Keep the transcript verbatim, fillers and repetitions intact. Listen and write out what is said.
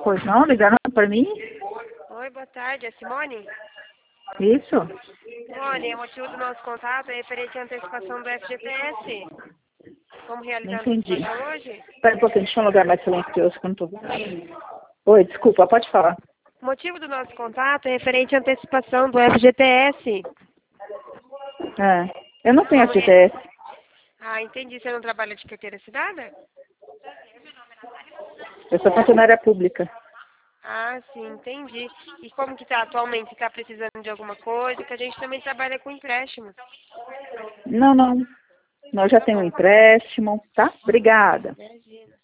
Pois não, ligaram para mim? Oi, boa tarde, é Simone? Isso? Simone, o motivo do nosso contato é referente à antecipação do F G T S. Vamos Não realizar a entendi. antecipação hoje? Espera um pouquinho, deixa eu um lugar mais silencioso que eu não tô vendo. Oi, desculpa, pode falar. O motivo do nosso contato é referente à antecipação do F G T S. É, eu não tenho Vamos F G T S. Ah, entendi. Você não trabalha de carteira assinada? Eu sou funcionária pública. Ah, sim, entendi. E como que tá atualmente? Você está precisando de alguma coisa? Que a gente também trabalha com empréstimos. Não, não. Nós já Tá tenho um bom. empréstimo, tá? Obrigada. Imagina.